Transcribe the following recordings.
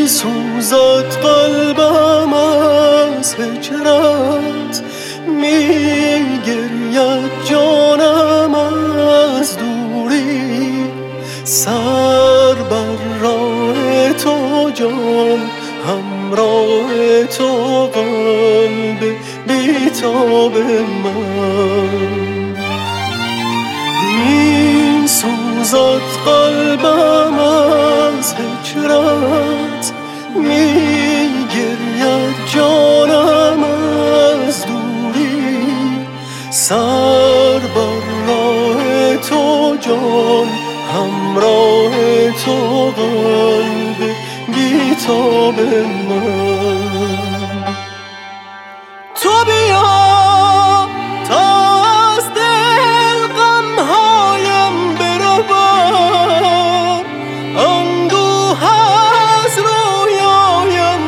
سوزد قلبم از هجرت، می گرید جانم از دوری. سر بر راه تو جان، همراه تو قلب بی‌تاب من. می سوزد قلبم از هجرت، می گرید جانم از دوری. سر بر راه تو جان، همراه تو قلب بی‌تاب من. تو بیا تا از دل غمهایم برود، اندوه از رویایم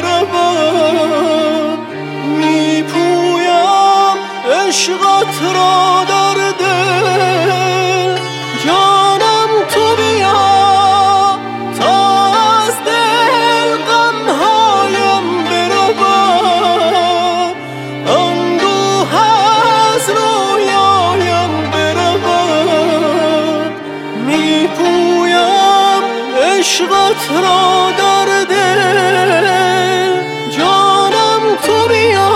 برود. می پویم عشقت را در دل، جانم تو بیا تا از دل غمهایم برود، اندوه از رویایم برود. می پویم عشقت را در دل، جانم تو بیا.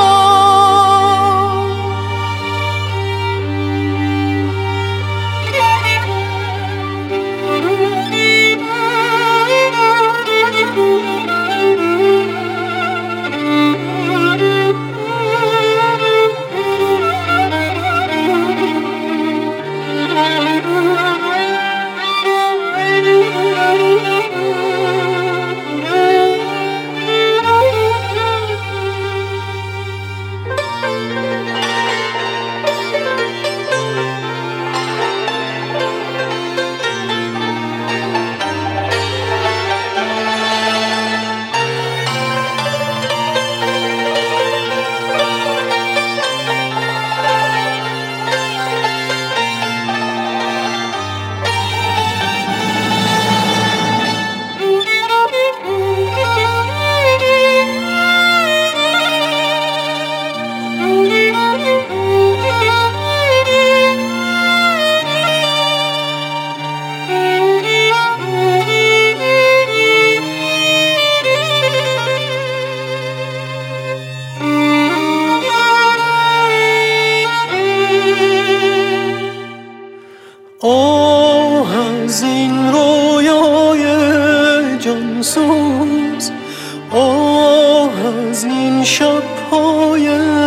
آه از این رویای جانسوز، آه از این شب‌های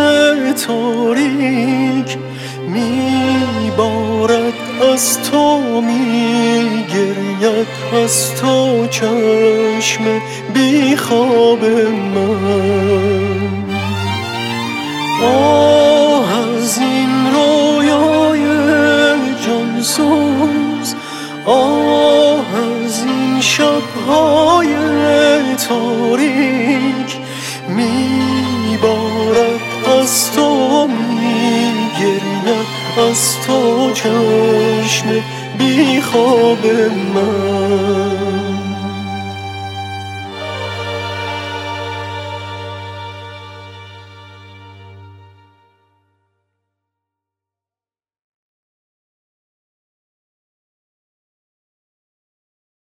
تاریک. می‌بارد از تو، می‌گرید از تو چشم بیخواب من. آه از این رویای جانسوز، آه از این شب‌های تاریک. می‌بارد از تو، می‌گرید از تو چشم بیخواب من.